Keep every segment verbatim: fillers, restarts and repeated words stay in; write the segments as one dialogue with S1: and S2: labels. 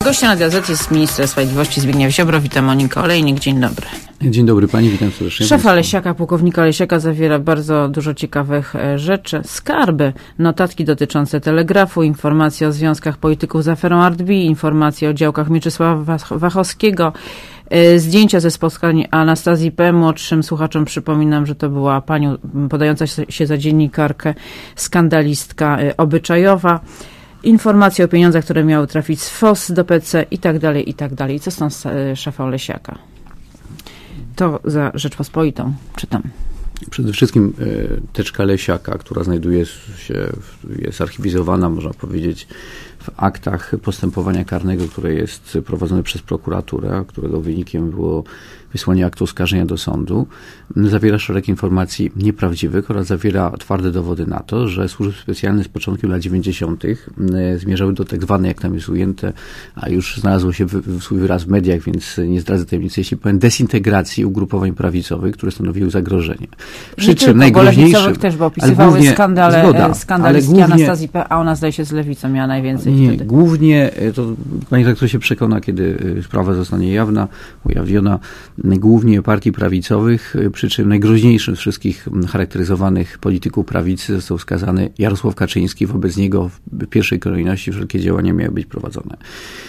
S1: Gościem Radia Z jest minister sprawiedliwości Zbigniew Ziobro. Witam, Monika Olejnik. Dzień dobry.
S2: Dzień dobry pani, witam serdecznie.
S1: Szefa Lesiaka, pułkownika Lesiaka zawiera bardzo dużo ciekawych rzeczy. Skarby, notatki dotyczące telegrafu, informacje o związkach polityków z aferą Art B, informacje o działkach Mieczysława Wachowskiego, zdjęcia ze spotkań Anastazji P. Młodszym słuchaczom przypominam, że to była pani podająca się za dziennikarkę, skandalistka obyczajowa. Informacje o pieniądzach, które miały trafić z F O S do P C i tak dalej, i tak dalej. Co stąd szefa Lesiaka? To za Rzeczpospolitą czytam.
S2: Przede wszystkim teczka Lesiaka, która znajduje się, jest archiwizowana, można powiedzieć, w aktach postępowania karnego, które jest prowadzone przez prokuraturę, którego wynikiem było wysłanie aktu oskarżenia do sądu, zawiera szereg informacji nieprawdziwych oraz zawiera twarde dowody na to, że służby specjalne z początku lat dziewięćdziesiątych zmierzały do tak zwanej, jak tam jest ujęte, a już znalazło się w, swój wyraz w mediach, więc nie zdradzę tajemnicy, jeśli powiem, dezintegracji ugrupowań prawicowych, które stanowiły zagrożenie.
S1: Przy czym najgroźniejszym, też, bo opisywały głównie, skandale, zgoda, skandalistki głównie, Anastazji P., a ona zdaje się z Lewicą miała najwięcej
S2: nie,
S1: wtedy.
S2: Głównie, to pani redaktor się przekona, kiedy sprawa zostanie jawna, ujawniona, głównie partii prawicowych, przy czym najgroźniejszym z wszystkich charakteryzowanych polityków prawicy został skazany Jarosław Kaczyński. Wobec niego w pierwszej kolejności wszelkie działania miały być prowadzone.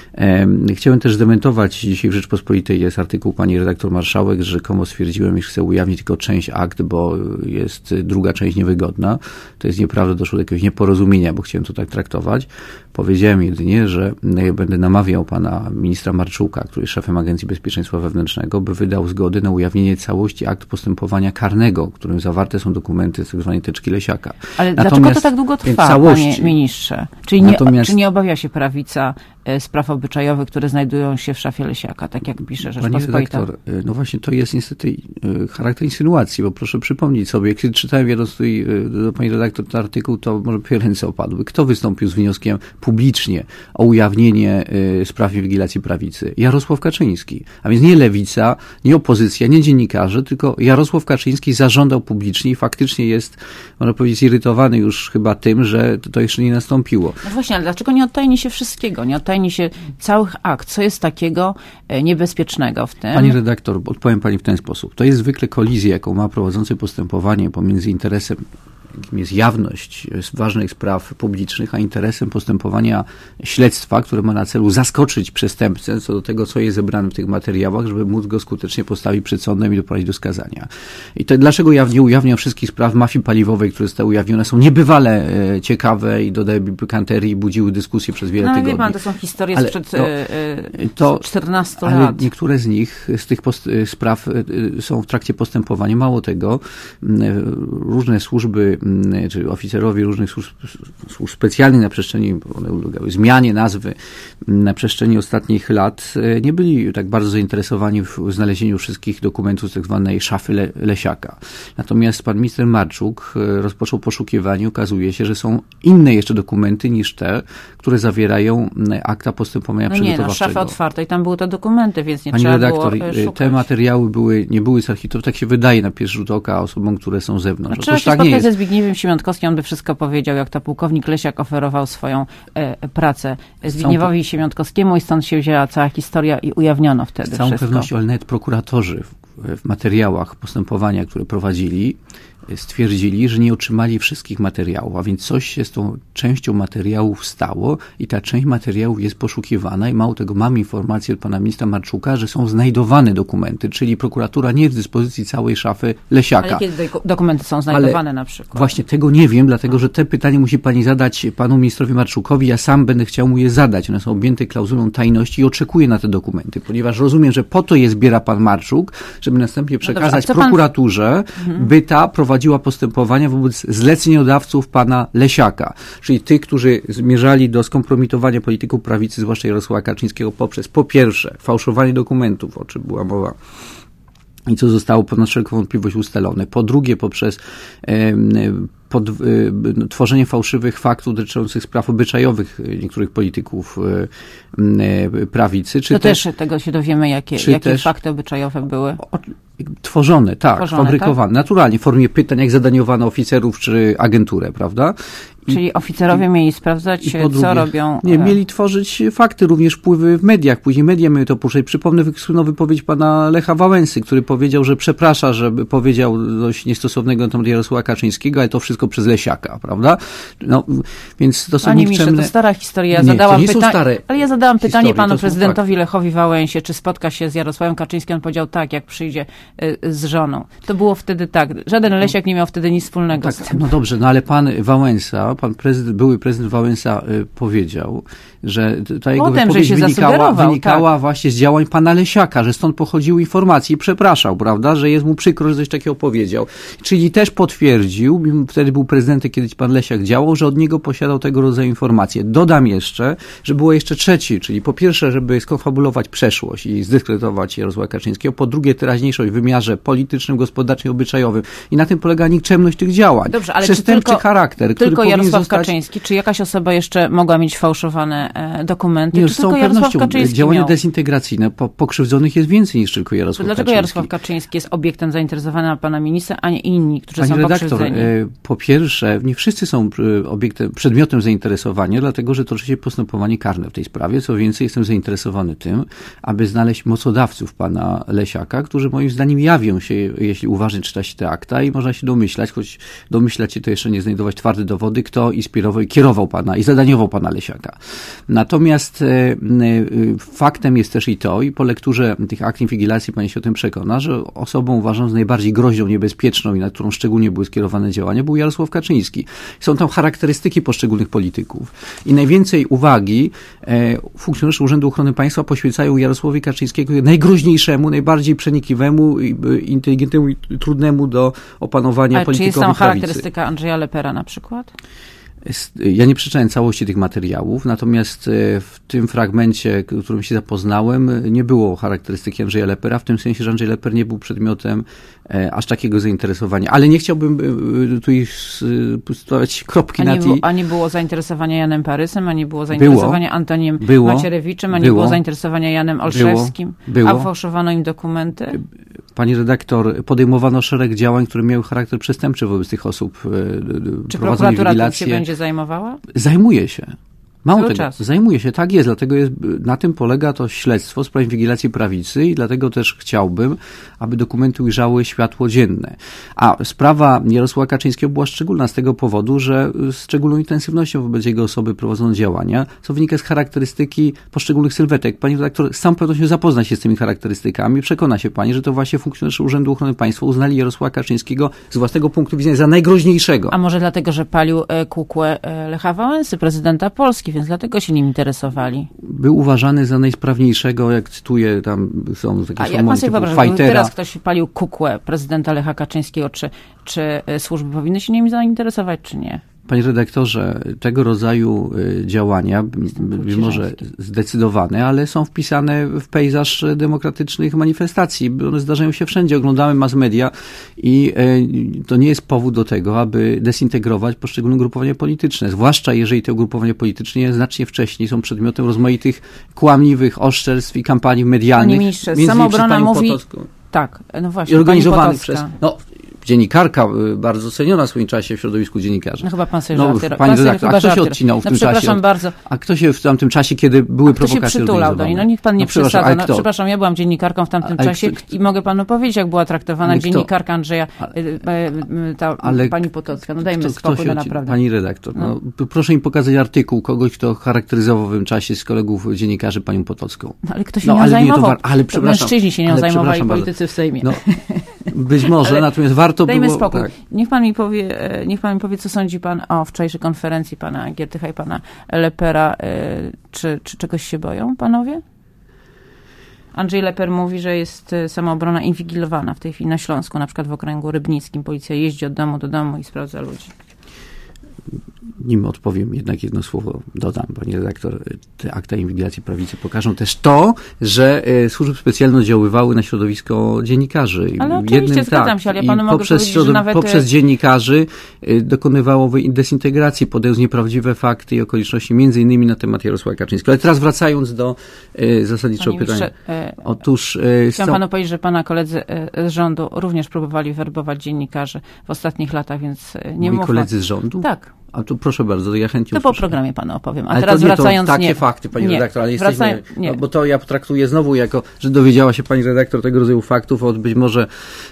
S2: Chciałem też zdementować, dzisiaj w Rzeczpospolitej jest artykuł pani redaktor marszałek, że rzekomo stwierdziłem, iż chcę ujawnić tylko część akt, bo jest druga część niewygodna. To jest nieprawda, doszło do jakiegoś nieporozumienia, bo chciałem to tak traktować. Powiedziałem jedynie, że będę namawiał pana ministra Marczuka, który jest szefem Agencji Bezpieczeństwa Wewnętrznego, by wydał zgody na ujawnienie całości akt postępowania karnego, w którym zawarte są dokumenty z tzw. teczki Lesiaka.
S1: Ale natomiast dlaczego to tak długo trwa, całości, panie ministrze? Czyli nie, natomiast, czy nie obawia się prawica spraw obyczajowych, które znajdują się w szafie Lesiaka, tak jak pisze Rzeczpospolita?
S2: Pani redaktor, no właśnie to jest niestety charakter insynuacji, bo proszę przypomnieć sobie, jak czytałem wiodąc tutaj do pani redaktor ten artykuł, to może by ręce opadły. Kto wystąpił z wnioskiem publicznie o ujawnienie spraw inwigilacji prawicy? Jarosław Kaczyński. A więc nie Lewica, nie opozycja, nie dziennikarze, tylko Jarosław Kaczyński zażądał publicznie i faktycznie jest, można powiedzieć, zirytowany już chyba tym, że to jeszcze nie nastąpiło.
S1: No właśnie, ale dlaczego nie odtajni się wszystkiego? Nie odtajni się całych akt. Co jest takiego niebezpiecznego w tym?
S2: Pani redaktor, odpowiem pani w ten sposób. To jest zwykle kolizja, jaką ma prowadzący postępowanie pomiędzy interesem, jakim jest jawność ważnych spraw publicznych, a interesem postępowania śledztwa, które ma na celu zaskoczyć przestępcę co do tego, co jest zebrane w tych materiałach, żeby móc go skutecznie postawić przed sądem i doprowadzić do skazania. I to dlaczego ja nie ujawniam wszystkich spraw mafii paliwowej, które zostały ujawnione, są niebywale e, ciekawe i dodają pikanterii i budziły dyskusję przez wiele
S1: no,
S2: tygodni.
S1: Wie pan, to są historie
S2: ale
S1: sprzed
S2: to,
S1: e,
S2: to,
S1: czternastu
S2: ale
S1: lat.
S2: Niektóre z nich, z tych post, spraw e, są w trakcie postępowania. Mało tego, m, różne służby czy oficerowie różnych służb, służb specjalnych na przestrzeni, one ulegały zmianie nazwy na przestrzeni ostatnich lat, nie byli tak bardzo zainteresowani w znalezieniu wszystkich dokumentów z tak zwanej szafy Le, Lesiaka. Natomiast pan minister Marczuk rozpoczął poszukiwanie. Okazuje się, że są inne jeszcze dokumenty niż te, które zawierają akta postępowania
S1: no
S2: przygotowawczego.
S1: Nie, no szafy otwarte i tam były te dokumenty, więc nie
S2: Pani
S1: trzeba
S2: redaktor,
S1: było szukać.
S2: Te materiały były, nie były z archiwów, tak się wydaje na pierwszy rzut oka osobom, które są z zewnątrz.
S1: No, trzeba się
S2: tak
S1: spotkać ze Zbigniewem Siemiątkowskim, on by wszystko powiedział, jak to pułkownik Lesiak oferował swoją e, pracę Zbigniewowi Siemiątkowskiemu i stąd się wzięła cała historia i ujawniono wtedy
S2: Z całą
S1: wszystko.
S2: pewnością, ale nawet prokuratorzy w, w materiałach postępowania, które prowadzili, stwierdzili, że nie otrzymali wszystkich materiałów, a więc coś się z tą częścią materiałów stało i ta część materiałów jest poszukiwana i mało tego, mam informację od pana ministra Marczuka, że są znajdowane dokumenty, czyli prokuratura nie jest w dyspozycji całej szafy Lesiaka.
S1: Ale kiedy dokumenty są znajdowane ale na przykład?
S2: Właśnie tego nie wiem, dlatego że te pytania musi pani zadać panu ministrowi Marczukowi, ja sam będę chciał mu je zadać. One są objęte klauzulą tajności i oczekuję na te dokumenty, ponieważ rozumiem, że po to je zbiera pan Marczuk, żeby następnie przekazać no dobrze, prokuraturze, pan... by ta prowadziła postępowania wobec zleceniodawców pana Lesiaka, czyli tych, którzy zmierzali do skompromitowania polityków prawicy, zwłaszcza Jarosława Kaczyńskiego, poprzez po pierwsze fałszowanie dokumentów, o czym była mowa, i co zostało ponad wszelką wątpliwość ustalone. Po drugie, poprzez e, pod, e, tworzenie fałszywych faktów dotyczących spraw obyczajowych niektórych polityków e, prawicy. Czy
S1: to
S2: też,
S1: też tego się dowiemy, jakie, jakie też, fakty obyczajowe były. O,
S2: tworzone, tak,
S1: tworzone,
S2: fabrykowane, tak? Naturalnie, w formie pytań, jak zadaniowano oficerów czy agenturę, prawda?
S1: Czyli oficerowie mieli sprawdzać,
S2: po drugie,
S1: co robią.
S2: Nie, mieli tworzyć fakty, również wpływy w mediach. Później media miały to puszczać. Przypomnę słynną wypowiedź pana Lecha Wałęsy, który powiedział, że przeprasza, że powiedział coś niestosownego na temat Jarosława Kaczyńskiego, ale to wszystko przez Lesiaka, prawda? No, więc to są
S1: Panie
S2: nikczemne...
S1: ministrze, to stara historia. Ja
S2: nie,
S1: zadałam
S2: to nie
S1: pyta...
S2: są stare
S1: Ale ja zadałam pytanie
S2: historie,
S1: panu
S2: to są
S1: prezydentowi
S2: fakty.
S1: Lechowi Wałęsie, czy spotka się z Jarosławem Kaczyńskim. On powiedział tak, jak przyjdzie y, z żoną. To było wtedy tak. Żaden Lesiak nie miał wtedy nic wspólnego
S2: Tak,
S1: z tym.
S2: no dobrze, no ale pan Wałęsa, pan prezydent, były prezydent Wałęsa y, powiedział, że ta jego
S1: Potem,
S2: wypowiedź
S1: że się
S2: wynikała,
S1: zasugerował,
S2: wynikała
S1: tak.
S2: właśnie z działań pana Lesiaka, że stąd pochodziły informacje i przepraszał, prawda, że jest mu przykro, że coś takiego powiedział. Czyli też potwierdził, wtedy był prezydentem, kiedy pan Lesiak działał, że od niego posiadał tego rodzaju informacje. Dodam jeszcze, że było jeszcze trzeci, czyli po pierwsze, żeby skonfabulować przeszłość i zdyskredytować Jarosława Kaczyńskiego, po drugie teraźniejszość w wymiarze politycznym, gospodarczym, obyczajowym. I na tym polega nikczemność tych działań.
S1: Dobrze, ale
S2: Przestępczy
S1: czy tylko,
S2: charakter, który
S1: tylko
S2: powinien
S1: Jarosław
S2: zostać...
S1: Kaczyński, czy jakaś osoba jeszcze mogła mieć fałszowane e, dokumenty,
S2: Nie,
S1: czy
S2: z całą
S1: tylko Jarosław
S2: pewnością
S1: Kaczyński
S2: działania
S1: miał?
S2: dezintegracyjne po, pokrzywdzonych jest więcej niż tylko Jarosław
S1: Dlaczego
S2: Kaczyński.
S1: Jarosław Kaczyński jest obiektem zainteresowania pana ministra, a nie inni, którzy
S2: Pani
S1: są
S2: redaktor,
S1: pokrzywdzeni?
S2: e, po pierwsze, nie wszyscy są e, obiektem, przedmiotem zainteresowania, dlatego że toczy się postępowanie karne w tej sprawie. Co więcej, jestem zainteresowany tym, aby znaleźć mocodawców pana Lesiaka, którzy moim zdaniem jawią się, jeśli uważnie czyta się te akta i można się domyślać, choć domyślać się to jeszcze nie znajdować twarde dowody, kto inspirował i kierował pana i zadaniował pana Lesiaka. Natomiast e, e, faktem jest też i to, i po lekturze tych akt inwigilacji pani się o tym przekona, że osobą uważam z najbardziej groźną, niebezpieczną i na którą szczególnie były skierowane działania był Jarosław Kaczyński. Są tam charakterystyki poszczególnych polityków i najwięcej uwagi e, funkcjonariusze Urzędu Ochrony Państwa poświęcają Jarosławowi Kaczyńskiego, najgroźniejszemu, najbardziej przenikliwemu, inteligentnemu i trudnemu do opanowania
S1: Ale
S2: politykowi
S1: czy jest tam
S2: prawicy.
S1: charakterystyka Andrzeja Lepera na przykład?
S2: Ja nie przeczytałem całości tych materiałów, natomiast w tym fragmencie, którym się zapoznałem, nie było charakterystyki Andrzeja Lepera, w tym sensie, że Andrzej Leper nie był przedmiotem aż takiego zainteresowania. Ale nie chciałbym tu stawiać kropki
S1: a
S2: na
S1: nie,
S2: tej...
S1: było, a nie było zainteresowania Janem Parysem, a nie było zainteresowania
S2: było.
S1: Antoniem
S2: było.
S1: Macierewiczem, a nie
S2: było.
S1: było zainteresowania Janem Olszewskim,
S2: było.
S1: a fałszowano im dokumenty?
S2: Pani redaktor, podejmowano szereg działań, które miały charakter przestępczy wobec tych osób.
S1: Czy prokuratura tym się będzie zajmowała?
S2: Zajmuje się. Mało
S1: Cały
S2: tego,
S1: czas.
S2: zajmuje się, tak jest, dlatego jest, na tym polega to śledztwo w sprawie inwigilacji prawicy i dlatego też chciałbym, aby dokumenty ujrzały światło dzienne. A sprawa Jarosława Kaczyńskiego była szczególna z tego powodu, że z szczególną intensywnością wobec jego osoby prowadzono działania, co wynika z charakterystyki poszczególnych sylwetek. Pani redaktor z całą pewnością zapozna się z tymi charakterystykami, przekona się pani, że to właśnie funkcjonariusze Urzędu Ochrony Państwa uznali Jarosława Kaczyńskiego z własnego punktu widzenia za najgroźniejszego.
S1: A może dlatego, że palił kukłę Lecha Wałęsy, prezydenta Polski, więc dlatego się nim interesowali.
S2: Był uważany za najsprawniejszego, jak cytuję, tam są takie
S1: A jak pan sobie wyobraża, gdyby
S2: fightera.
S1: teraz ktoś palił kukłę prezydenta Lecha Kaczyńskiego, czy, czy służby powinny się nim zainteresować, czy nie?
S2: Panie redaktorze, tego rodzaju działania, być może zdecydowane, ale są wpisane w pejzaż demokratycznych manifestacji. One zdarzają się wszędzie. Oglądamy mass media i to nie jest powód do tego, aby dezintegrować poszczególne ugrupowania polityczne. Zwłaszcza jeżeli te ugrupowania polityczne znacznie wcześniej są przedmiotem rozmaitych kłamliwych oszczerstw i kampanii medialnych.
S1: Panie ministrze, Samoobrona mówi...
S2: Potocką.
S1: Tak, no właśnie.
S2: I organizowanych przez... No, dziennikarka bardzo ceniona w swoim czasie w środowisku dziennikarzy.
S1: No chyba pan sobie
S2: no,
S1: żarty.
S2: Pani redaktor, a kto się
S1: żarty.
S2: odcinał w
S1: no,
S2: tym
S1: przepraszam
S2: czasie? Od...
S1: bardzo.
S2: A kto się w tamtym czasie, kiedy były
S1: a kto
S2: prowokacje
S1: się przytulał do niej? No niech pan nie
S2: no,
S1: przesadza. No,
S2: kto?
S1: przepraszam, ja byłam dziennikarką w tamtym
S2: ale
S1: czasie
S2: kto, kto?
S1: i mogę panu powiedzieć, jak była traktowana
S2: ale
S1: dziennikarka Andrzeja,
S2: ale,
S1: ta
S2: ale
S1: pani Potocka. No dajmy
S2: kto,
S1: spokój,
S2: kto się
S1: no naprawdę.
S2: Pani redaktor, no.
S1: No.
S2: proszę mi pokazać artykuł kogoś, kto charakteryzował w tym czasie z kolegów dziennikarzy panią Potocką.
S1: No, ale kto się
S2: no,
S1: nią
S2: ale
S1: zajmował?
S2: Nie to, ale przepraszam.
S1: Mężczyźni się nią
S2: ale
S1: zajmowali, politycy w Sejmie.
S2: No, być może,
S1: ale
S2: natomiast warto
S1: dajmy
S2: było...
S1: spokój.
S2: Tak.
S1: Niech pan mi powie, niech pan mi powie, co sądzi pan o wczorajszej konferencji pana Giertycha i pana Lepera. Czy, czy czegoś się boją panowie? Andrzej Leper mówi, że jest samoobrona inwigilowana w tej chwili na Śląsku, na przykład w okręgu rybnickim. Policja jeździ od domu do domu i sprawdza ludzi.
S2: Nim odpowiem, jednak jedno słowo dodam, pani redaktor. Te akta inwigilacji prawicy pokażą też to, że służby specjalne oddziaływały na środowisko dziennikarzy.
S1: Ale oczywiście
S2: Jednym,
S1: zgadzam
S2: tak,
S1: się, ale ja
S2: i
S1: panu mogę
S2: poprzez,
S1: powiedzieć, że nawet...
S2: poprzez dziennikarzy dokonywało dezintegracji, podając nieprawdziwe fakty i okoliczności, między innymi na temat Jarosława Kaczyńskiego. Ale teraz wracając do e, zasadniczego
S1: Panie
S2: pytania.
S1: E,
S2: Otóż... E,
S1: chciałam
S2: są...
S1: panu powiedzieć, że pana koledzy z rządu również próbowali werbować dziennikarzy w ostatnich latach, więc nie
S2: Moi
S1: mówmy.
S2: koledzy z rządu?
S1: Tak.
S2: A tu proszę bardzo, ja chętnie
S1: To
S2: usłyszę.
S1: po programie panu opowiem. A
S2: ale
S1: teraz
S2: to nie
S1: wracając...
S2: to takie
S1: nie,
S2: fakty, pani
S1: nie,
S2: redaktor, ale
S1: wracaj,
S2: jesteśmy...
S1: nie.
S2: No, bo to ja traktuję znowu jako, że dowiedziała się pani redaktor tego rodzaju faktów od być może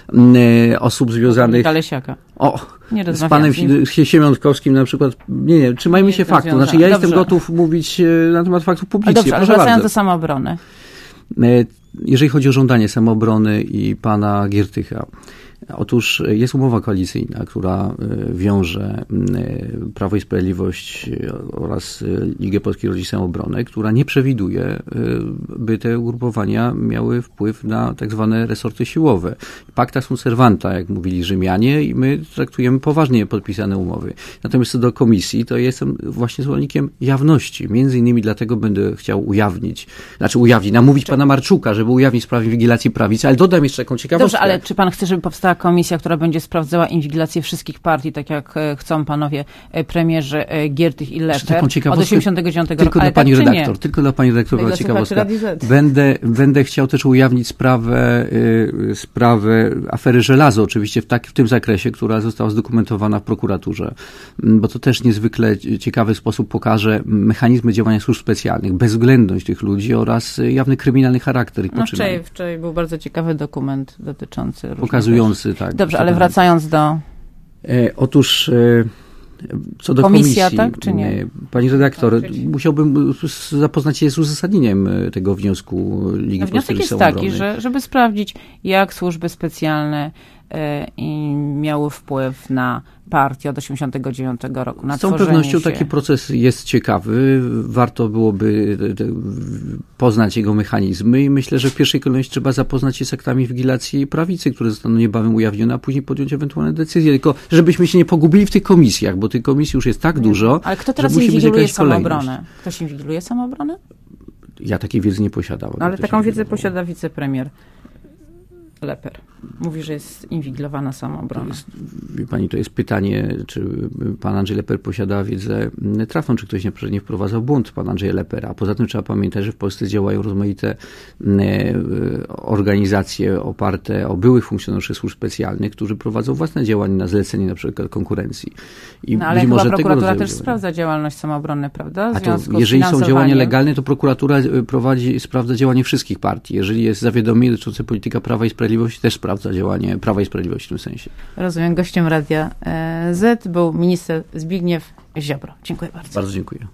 S2: y, osób związanych...
S1: Kalesiaka.
S2: O,
S1: Nie
S2: z panem Siemiątkowskim na przykład. Nie, nie, trzymajmy
S1: Nie
S2: się faktów. Znaczy ja
S1: Dobrze.
S2: jestem gotów mówić y, na temat faktów publicznie.
S1: Dobrze, ale
S2: proszę
S1: wracając
S2: bardzo.
S1: do samoobrony.
S2: Y, jeżeli chodzi o żądanie samoobrony i pana Giertycha, otóż jest umowa koalicyjna, która wiąże Prawo i Sprawiedliwość oraz Ligę Polskiej Rodzin Samoobrony, która nie przewiduje, by te ugrupowania miały wpływ na tak zwane resorty siłowe. Pacta sunt servanta, jak mówili Rzymianie, i my traktujemy poważnie podpisane umowy. Natomiast co do komisji, to jestem właśnie zwolennikiem jawności. Między innymi dlatego będę chciał ujawnić, znaczy ujawnić, namówić pana Marczuka, żeby ujawnić sprawę inwigilacji prawicy, ale dodam jeszcze taką ciekawostkę.
S1: Dobrze, ale czy pan chce, żeby powstała komisja, która będzie sprawdzała inwigilację wszystkich partii, tak jak e, chcą panowie e, premierzy e, Giertych i Leper od osiemdziesiątego dziewiątego
S2: tylko
S1: roku?
S2: Dla pani
S1: tak,
S2: redaktor, tylko dla pani redaktor była ciekawostka.
S1: Z.
S2: Będę, będę chciał też ujawnić sprawę, y, sprawę afery Żelazo, oczywiście w, tak, w tym zakresie, która została zdokumentowana w prokuraturze, bo to też niezwykle ciekawy sposób pokaże mechanizmy działania służb specjalnych, bezwzględność tych ludzi oraz jawny kryminalny charakter ich
S1: no,
S2: poczynań.
S1: wczoraj, wczoraj był bardzo ciekawy dokument dotyczący...
S2: Pokazujący, tak.
S1: Dobrze, ale wracając do...
S2: E, otóż... E, Co do
S1: Komisja,
S2: komisji,
S1: tak, czy nie?
S2: Pani redaktor, musiałbym zapoznać się z uzasadnieniem tego wniosku Ligi
S1: no,
S2: Polskiej
S1: Rodzin Samoobrony. Wniosek jest taki, że, żeby sprawdzić, jak służby specjalne e, i miały wpływ na partię od osiemdziesiątego dziewiątego roku. Na
S2: Z całą pewnością się... taki proces jest ciekawy. Warto byłoby poznać jego mechanizmy i myślę, że w pierwszej kolejności trzeba zapoznać się z aktami inwigilacji prawicy, które zostaną niebawem ujawnione, a później podjąć ewentualne decyzje. Tylko żebyśmy się nie pogubili w tych komisjach, bo tych komisji już jest tak dużo,
S1: ale kto teraz
S2: że musi być jakaś
S1: samoobronę? Ktoś inwigiluje samoobronę?
S2: Ja takiej wiedzy nie posiadałem.
S1: Ale taką wiedzę posiada wicepremier Leper. Mówi, że jest inwigilowana samoobrona.
S2: Jest, wie pani, to jest pytanie, czy pan Andrzej Leper posiada wiedzę trafną, czy ktoś nie, nie wprowadzał błąd pana Andrzeja Lepera. A poza tym trzeba pamiętać, że w Polsce działają rozmaite organizacje oparte o byłych funkcjonariuszy służb specjalnych, którzy prowadzą własne działania na zlecenie na przykład konkurencji. I
S1: no ale
S2: być
S1: chyba
S2: może
S1: prokuratura też
S2: działania.
S1: sprawdza działalność samoobrony, prawda?
S2: A to, jeżeli są działania legalne, to prokuratura prowadzi, sprawdza działanie wszystkich partii. Jeżeli jest zawiadomienie dotyczące polityka Prawa i Sprawiedliwości, też sprawdza działanie Prawa i Sprawiedliwości w tym sensie.
S1: Rozumiem. Gościem Radia Z był minister Zbigniew Ziobro. Dziękuję bardzo.
S2: Bardzo dziękuję.